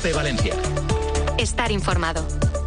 COPE Valencia. Estar informado.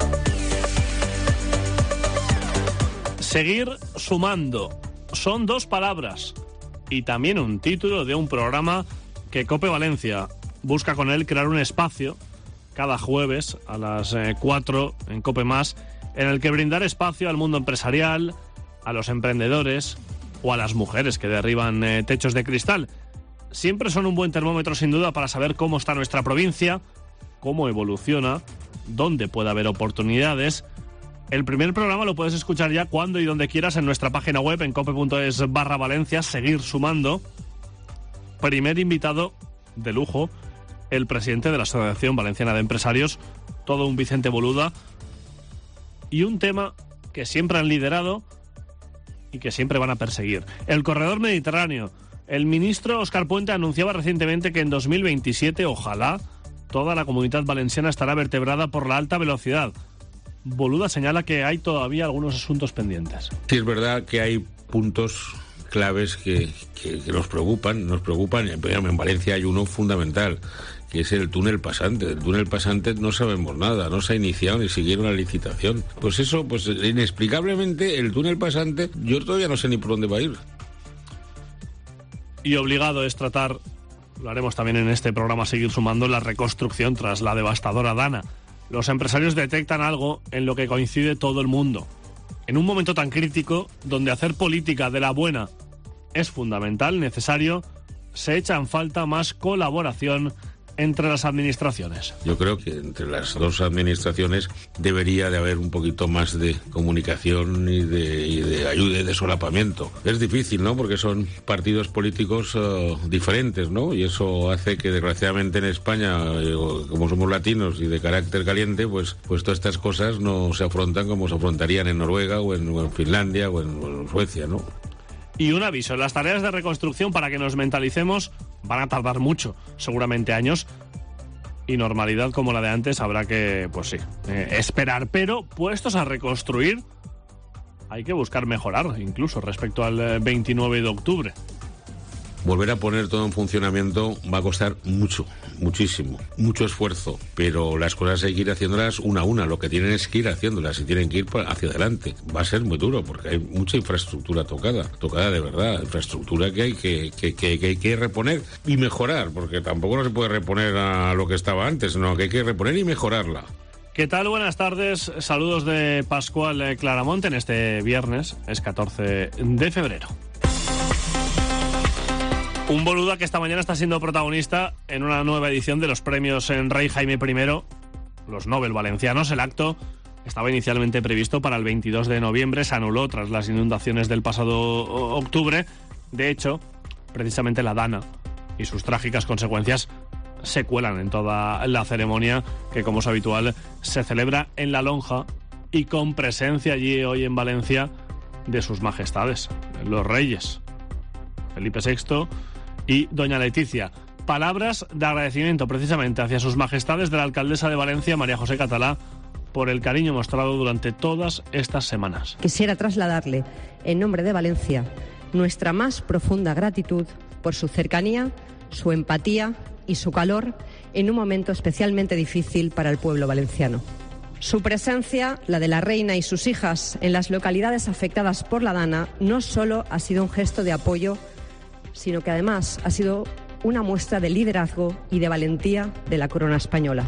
Seguir sumando. Son 2 palabras y también un título de un programa que COPE Valencia busca con él crear un espacio cada jueves a las 4 en COPE+, en el que brindar espacio al mundo empresarial, a los emprendedores o a las mujeres que derriban techos de cristal. Siempre son un buen termómetro, sin duda, para saber cómo está nuestra provincia, cómo evoluciona, dónde puede haber oportunidades. El primer programa lo puedes escuchar ya cuando y donde quieras en nuestra página web, en cope.es/Valencia, seguir sumando. Primer invitado de lujo, el presidente de la Asociación Valenciana de Empresarios, todo un Vicente Boluda, y un tema que siempre han liderado y que siempre van a perseguir: el corredor mediterráneo. El ministro Óscar Puente anunciaba recientemente que en 2027, ojalá, toda la Comunidad Valenciana estará vertebrada por la alta velocidad. Boluda señala que hay todavía algunos asuntos pendientes. Sí, es verdad que hay puntos claves que nos preocupan. En Valencia hay uno fundamental, que es el túnel pasante. El túnel pasante no sabemos nada, no se ha iniciado ni siquiera una licitación. Pues eso, inexplicablemente, el túnel pasante, yo todavía no sé ni por dónde va a ir. Y obligado es tratar, lo haremos también en este programa, seguir sumando la reconstrucción tras la devastadora Dana. Los empresarios detectan algo en lo que coincide todo el mundo. En un momento tan crítico, donde hacer política de la buena es fundamental, necesario, se echa en falta más colaboración entre las administraciones. Yo creo que entre las dos administraciones debería de haber un poquito más de comunicación y de ayuda y de solapamiento. Es difícil, ¿no? Porque son partidos políticos diferentes, ¿no? Y eso hace que, desgraciadamente, en España, como somos latinos y de carácter caliente, pues todas estas cosas no se afrontan como se afrontarían en Noruega o en Finlandia o en Suecia, ¿no? Y un aviso: las tareas de reconstrucción, para que nos mentalicemos, van a tardar mucho, seguramente años, y normalidad como la de antes habrá que, esperar. Pero puestos a reconstruir, hay que buscar mejorar, incluso respecto al 29 de octubre. Volver a poner todo en funcionamiento va a costar muchísimo, mucho esfuerzo, pero las cosas hay que ir haciéndolas una a una. Lo que tienen es que ir haciéndolas y tienen que ir hacia adelante. Va a ser muy duro porque hay mucha infraestructura tocada de verdad, infraestructura que hay que reponer y mejorar, porque tampoco no se puede reponer a lo que estaba antes, sino que hay que reponer y mejorarla. ¿Qué tal? Buenas tardes, saludos de Pascual Claramonte en este viernes, es 14 de febrero. Un Boluda que esta mañana está siendo protagonista en una nueva edición de los premios en Rey Jaime I, los Nobel valencianos. El acto estaba inicialmente previsto para el 22 de noviembre, se anuló tras las inundaciones del pasado octubre. De hecho, precisamente la Dana y sus trágicas consecuencias se cuelan en toda la ceremonia, que, como es habitual, se celebra en La Lonja y con presencia allí hoy en Valencia de sus majestades, los reyes Felipe VI y doña Leticia. Palabras de agradecimiento precisamente hacia sus majestades de la alcaldesa de Valencia, María José Catalá, por el cariño mostrado durante todas estas semanas. Quisiera trasladarle, en nombre de Valencia, nuestra más profunda gratitud por su cercanía, su empatía y su calor en un momento especialmente difícil para el pueblo valenciano. Su presencia, la de la reina y sus hijas, en las localidades afectadas por la Dana, no solo ha sido un gesto de apoyo, sino que además ha sido una muestra de liderazgo y de valentía de la corona española.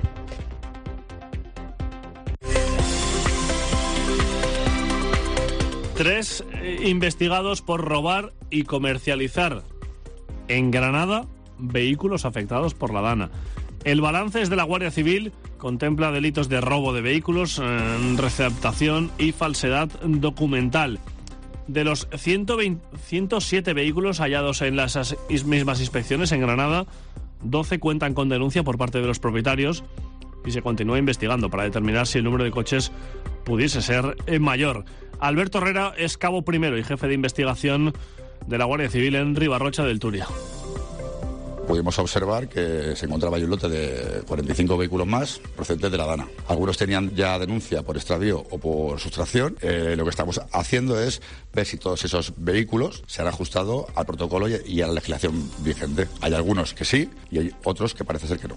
Tres investigados por robar y comercializar en Granada vehículos afectados por la Dana. El balance es de la Guardia Civil, contempla delitos de robo de vehículos, receptación y falsedad documental. De los 107 vehículos hallados en las mismas inspecciones en Granada, 12 cuentan con denuncia por parte de los propietarios y se continúa investigando para determinar si el número de coches pudiese ser mayor. Alberto Herrera es cabo primero y jefe de investigación de la Guardia Civil en Ribarrocha del Turia. Pudimos observar que se encontraba ahí un lote de 45 vehículos más procedentes de la Dana. Algunos tenían ya denuncia por extravío o por sustracción. Lo que estamos haciendo es ver si todos esos vehículos se han ajustado al protocolo y a la legislación vigente. Hay algunos que sí y hay otros que parece ser que no.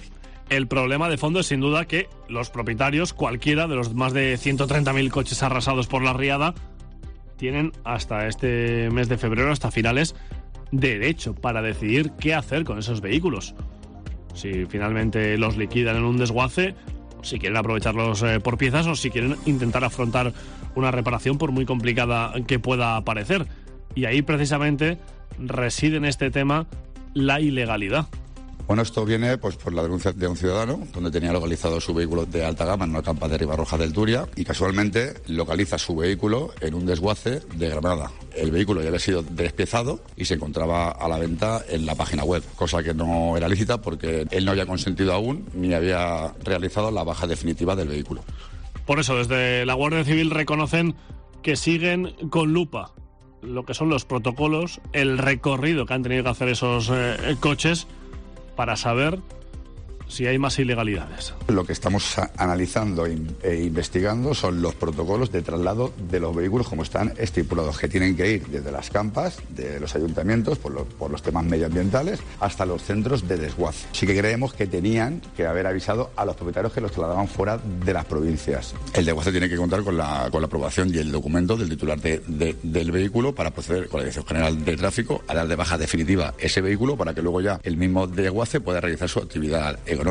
El problema de fondo es sin duda que los propietarios, cualquiera de los más de 130.000 coches arrasados por la riada, tienen hasta este mes de febrero, hasta finales, derecho para decidir qué hacer con esos vehículos. Si finalmente los liquidan en un desguace, si quieren aprovecharlos por piezas o si quieren intentar afrontar una reparación por muy complicada que pueda parecer. Y ahí precisamente reside en este tema la ilegalidad. Bueno, esto viene pues por la denuncia de un ciudadano donde tenía localizado su vehículo de alta gama en una campa de Ribarroja del Turia y casualmente localiza su vehículo en un desguace de Granada. El vehículo ya había sido despiezado y se encontraba a la venta en la página web, cosa que no era lícita porque él no había consentido aún ni había realizado la baja definitiva del vehículo. Por eso, desde la Guardia Civil reconocen que siguen con lupa lo que son los protocolos, el recorrido que han tenido que hacer esos coches para saber si hay más ilegalidades. Lo que estamos analizando e investigando son los protocolos de traslado de los vehículos como están estipulados, que tienen que ir desde las campas de los ayuntamientos por los temas medioambientales hasta los centros de desguace. Sí que creemos que tenían que haber avisado a los propietarios que los trasladaban fuera de las provincias. El desguace tiene que contar con la aprobación y el documento del titular del vehículo para proceder con la Dirección General de Tráfico a dar de baja definitiva ese vehículo para que luego ya el mismo desguace pueda realizar su actividad económica.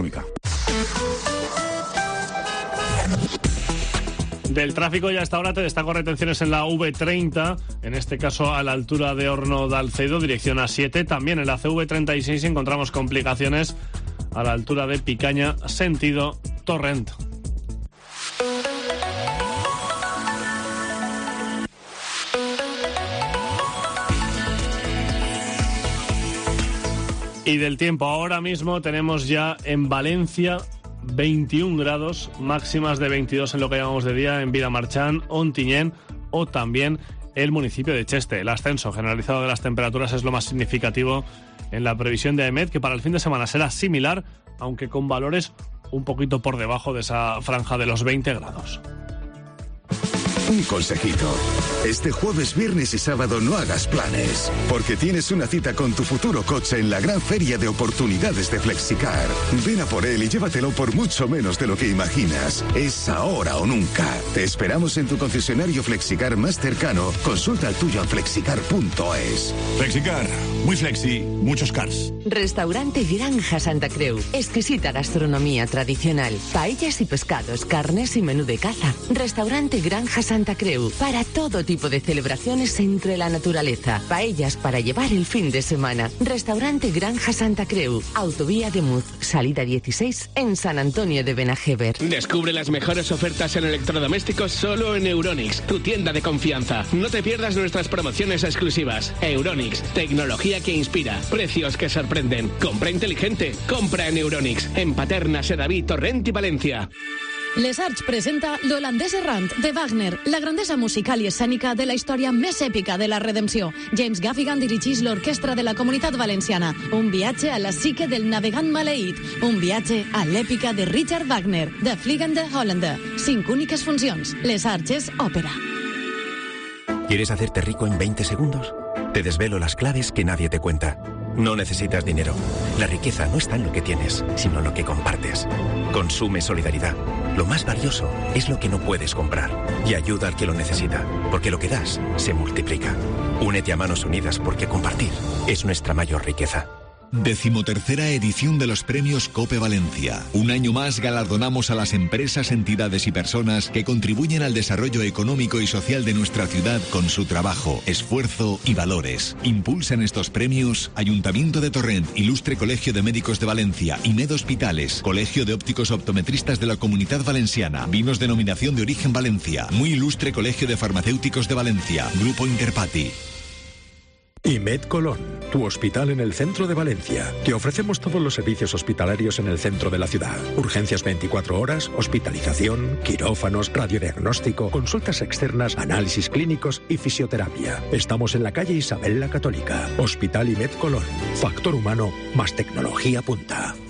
Del tráfico ya hasta ahora te destaco retenciones en la V30, en este caso a la altura de Horno de Alcedo, dirección A7. También en la CV36 encontramos complicaciones a la altura de Picaña, sentido Torrent. Y del tiempo, ahora mismo tenemos ya en Valencia 21 grados, máximas de 22 en lo que llamamos de día en Vilamarchán, Ontinyent o también el municipio de Cheste. El ascenso generalizado de las temperaturas es lo más significativo en la previsión de AEMET, que para el fin de semana será similar, aunque con valores un poquito por debajo de esa franja de los 20 grados. Un consejito. Este jueves, viernes y sábado no hagas planes, porque tienes una cita con tu futuro coche en la gran feria de oportunidades de Flexicar. Ven a por él y llévatelo por mucho menos de lo que imaginas. Es ahora o nunca. Te esperamos en tu concesionario Flexicar más cercano. Consulta el tuyo en flexicar.es. Flexicar. Muy flexi, muchos cars. Restaurante Granja Santa Creu. Exquisita gastronomía tradicional. Paellas y pescados, carnes y menú de caza. Restaurante Granja Santa Creu. Para todo tipo de celebraciones entre la naturaleza. Paellas para llevar el fin de semana. Restaurante Granja Santa Creu. Autovía de Muz, salida 16 en San Antonio de Benajever. Descubre las mejores ofertas en electrodomésticos solo en Euronics, tu tienda de confianza. No te pierdas nuestras promociones exclusivas. Euronics, tecnología que inspira, precios que sorprenden. Compra inteligente, compra en Euronics. En Paterna, Sedaví, Torrent i València. Les Arts presenta L'Holandès Errant, de Wagner, la grandesa musical i escènica de la història més èpica de la redempció. James Gaffigan dirigeix l'orquestra de la Comunitat Valenciana. Un viatge a la psique del navegant maleït. Un viatge a l'èpica de Richard Wagner, de Fliegende Hollander. 5 úniques funcions. Les Arts és òpera. ¿Quieres hacerte rico en 20 segundos? Te desvelo las claves que nadie te cuenta. No necesitas dinero. La riqueza no está en lo que tienes, sino en lo que compartes. Consume solidaridad. Lo más valioso es lo que no puedes comprar. Y ayuda al que lo necesita, porque lo que das se multiplica. Únete a Manos Unidas porque compartir es nuestra mayor riqueza. 13ª edición de los premios COPE Valencia. Un año más galardonamos a las empresas, entidades y personas que contribuyen al desarrollo económico y social de nuestra ciudad con su trabajo, esfuerzo y valores. Impulsan estos premios Ayuntamiento de Torrent, Ilustre Colegio de Médicos de Valencia, IMED Hospitales, Colegio de Ópticos Optometristas de la Comunidad Valenciana, Vinos Denominación de Origen Valencia, Muy Ilustre Colegio de Farmacéuticos de Valencia, Grupo Interpati. IMED Colón, tu hospital en el centro de Valencia. Te ofrecemos todos los servicios hospitalarios en el centro de la ciudad. Urgencias 24 horas, hospitalización, quirófanos, radiodiagnóstico, consultas externas, análisis clínicos y fisioterapia. Estamos en la calle Isabel la Católica. Hospital IMED Colón. Factor humano más tecnología punta.